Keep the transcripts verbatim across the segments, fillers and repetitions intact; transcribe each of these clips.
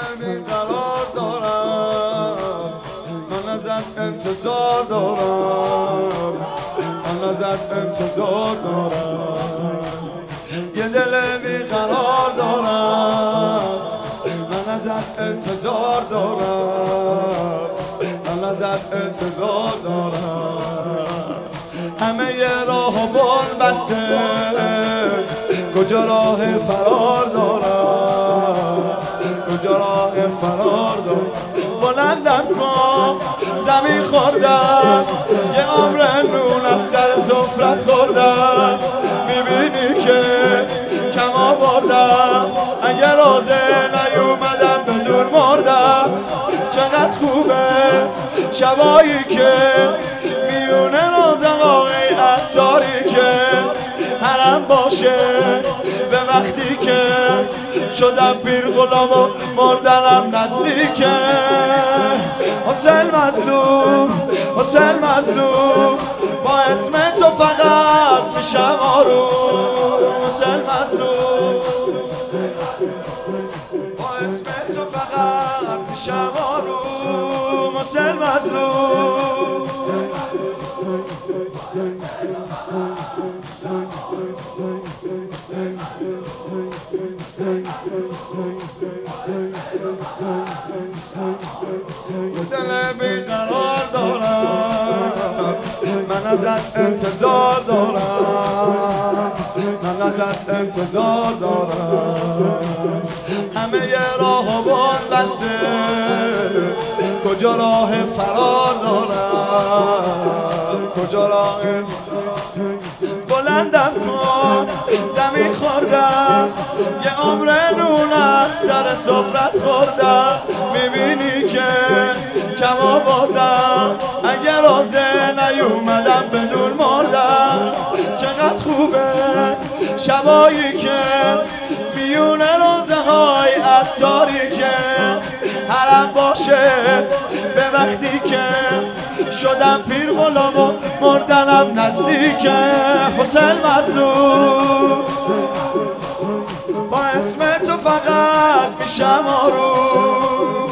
بیقرار دارم، من ازت انتظار دارم، من ازت انتظار دارم. یه دل بیقرار دارم، من ازت انتظار دارم، من ازت انتظار دارم. همه ی راه و بال بسته، کجا راه فرار دارم، کجا راه فرار دارم. بلندم کن زمین خوردم، یه عمر نون از سر سفرت خوردم. میبینی که کم آوردم، اگر رازه نیومدم بدون مردم. چقدر خوبه شبایی که میونه رازقای عطاری که حرم باشه، به وقتی که شدم پیر غلام و مردنم نزدیکه. حسین مظلوم، حسین مظلوم، با اسم تو فقط میشم آروم. حسین مظلوم، با اسم تو فقط میشم آروم. حسین مظلوم، یه دل بیقرار دارم، من ازت انتظار دارم، من ازت انتظار دارم. همه ی راه و بال بسته، کجا راه فرار دارم، کجا راه. بلندم کن زمین خوردم، یه عمر نون از سر سفرت خوردم. میبینی که کم آوردم، اگر رازه نیومدم بدون مردم. چقدر خوبه شبایی که میونه روزه های عطاری که حرم باشه، به وقتی که شدم پیر غلام و مردنم نزدیکه. حسین مظلوم، با اسم تو فقط میشم آروم.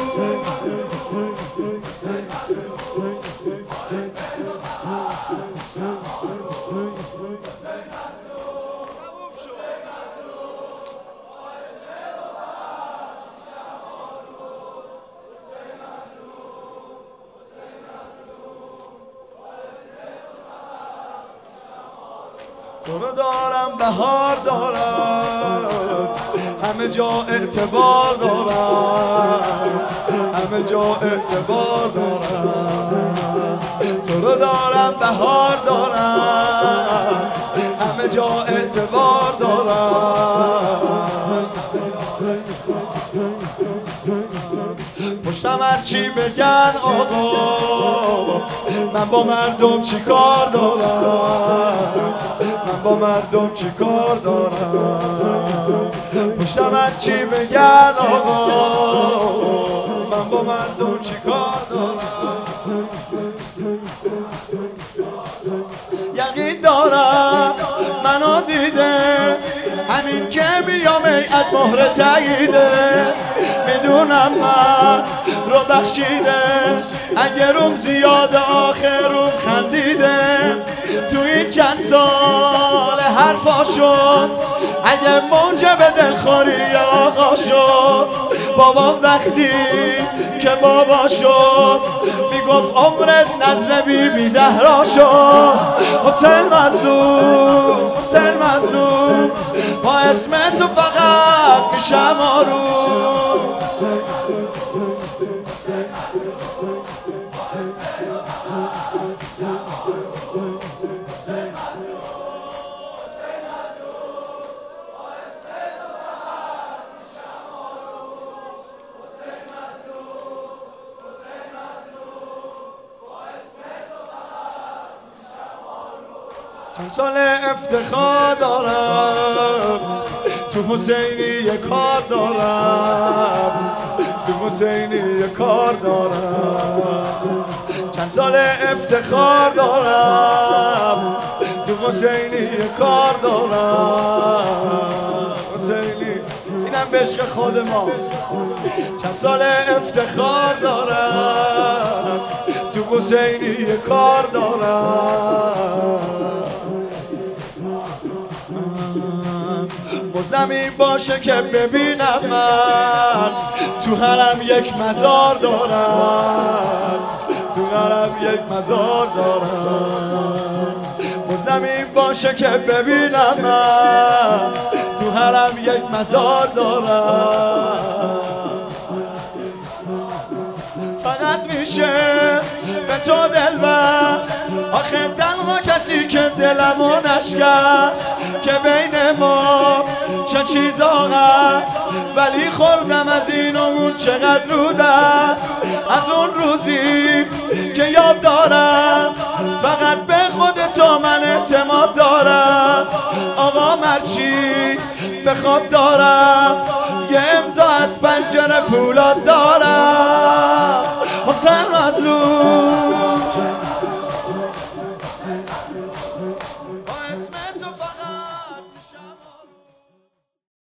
تو رو دارم بهار دارم، همه جا اعتبار دارم، همه جا اعتبار دارم. تو رو دارم بهار دارم، همه جا اعتبار دارم. پشتم هرچی بگن آقا، من با مردم چی کار دارم، من با مردم چی کار دارم. پشتم هرچی بگن آقا، من با مردم چی کار دارم. یقین دارم منو دیده، همین که بیام ایعد مهر تاییده. میدونم من رو بخشیده، اگه روم زیاده آخر روم خندیده. تو این چند سال حرفا شد، اگه موجب دلخوری آقا شد. بابام وقتی که بابا شد، میگفت عمرت نذر بی بی زهرا شد. حسین مظلوم، حسین مظلوم، با اسم تو فقط میشم آروم. چند سال افتخار دارم، تو حسینی یه کار دارم، تو حسینی یه کار دارم. چند سال افتخار دارم، تو حسینی یه کار دارم. حسینی اینم به عشق خود ما. چند سال افتخار دارم تو حسینی کار دارم. بازنمی باشه که ببینم من تو حرم یک مزار دارم، تو حرم یک مزار دارم. بازنمی باشه که ببینم من تو حرم یک مزار دارم. فقط میشه به تو دل بست، آخه تنها کسی که دلمو نشکست که بین ما چه چیزا هست، ولی خوردم از این و اون چقدر رود است. از اون روزی که یاد دارم فقط به خود تو من اعتماد دارم. آقا مرچی به خواب دارم، یه امضا از پنجره فولاد دارم. حسین مظلوم با اسم تو فقط